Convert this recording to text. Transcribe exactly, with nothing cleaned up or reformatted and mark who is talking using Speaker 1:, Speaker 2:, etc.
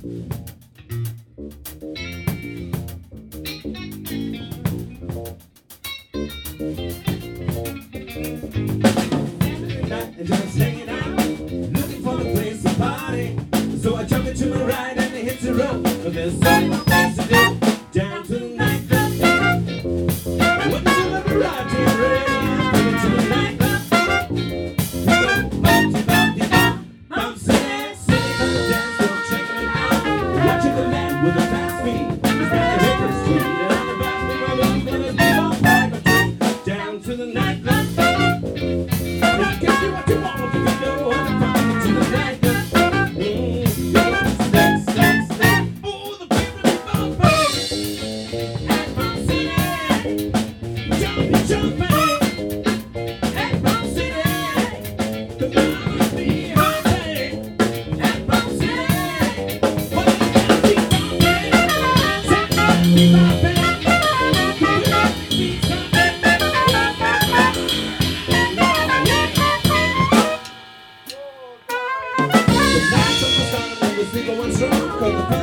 Speaker 1: And just hanging out, looking for the place to party. So I jump into my ride and it hits the road. But there's so much things to do down to the nightclub. When you love a ride, you're ready. Take it to the nightclub. Go bouncy, bouncy, bouncy, bouncy, sitting on the dance floor, checking it out. Watching the man with a fast feet. He's got the Baker Street on the back of the road. Gonna be all private down to the nightclub. Going strong, 'cause the